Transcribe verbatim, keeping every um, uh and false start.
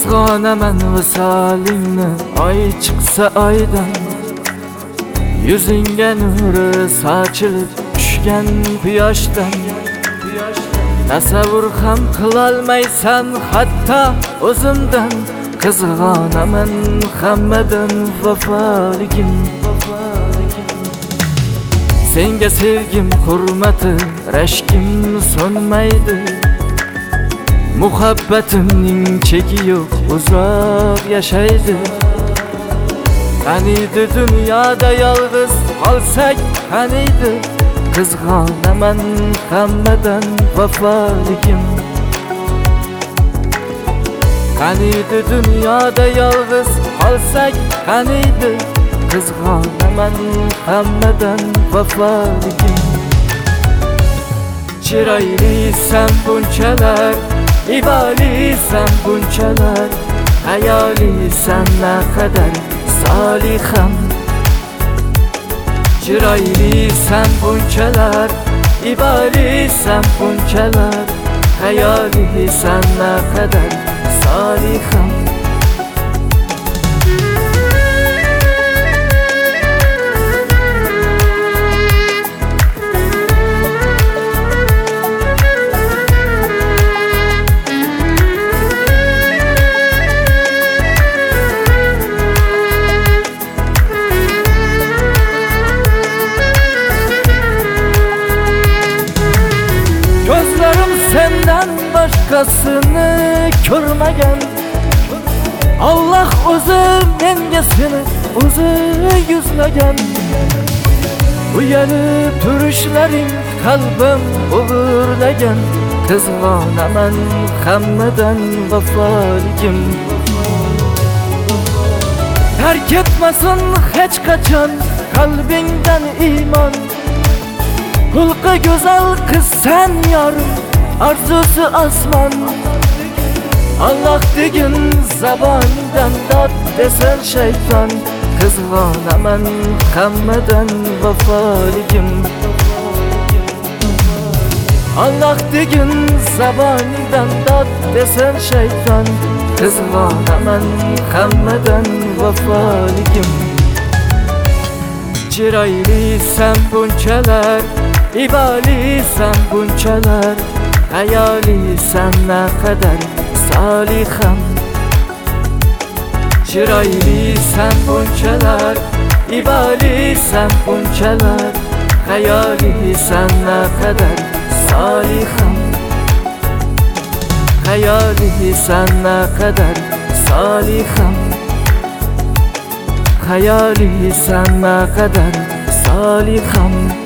Qizg'onaman visolingni, oy chiqsa oydan, yuzingga nuri sochilib tushgan quyoshdan. Tasavvur ham qilolmaysan hatto o'zimdan. Qizg'onaman hammadan vafoligim. Senga sevgim, hurmati, rashkim so'nmaydi. Muhabbatimning cheki yo'q, uzoq yashaydi. Qaniydi dunyoda yolg'iz qolsak, qaniydi. Qizg'onaman hammadan vafoligim. Qaniydi dunyoda yolg'iz qolsak, qaniydi. Qizg'onaman hammadan vafoligim. Chiroylisan bunchalar, ibolisan bunchalar, hayolisan naqadar soliham. Chiroylisan bunchalar, ibolisan bunchalar, hayolisan naqadar soliham. Gözlerim senden başkasını görmegen. Allah o'zi menga seni o'zi yuzlagan. Uyalib turishlaring qalbim o'g'irlagan. Qizg'onaman hammadan vafoligim. Terk etmasin hech qachon qalbingdan iymon. Xulqi go'zal qiz sen yorim, arzusi osmon. Allah degin zaboningdan dod desen shayton. Qizg'onaman hammadan vafoligim. Allah degin zaboningdan dod desen shayton. Qizg'onaman hammadan vafoligim. Chiroylisan bunchalar, ibolisan bunchalar, hayolisan naqadar soliham. Chiroylisan bunchalar, ibolisan bunchalar, hayolisan naqadar soliham. Hayolisan naqadar soliham. Hayolisan naqadar soliham.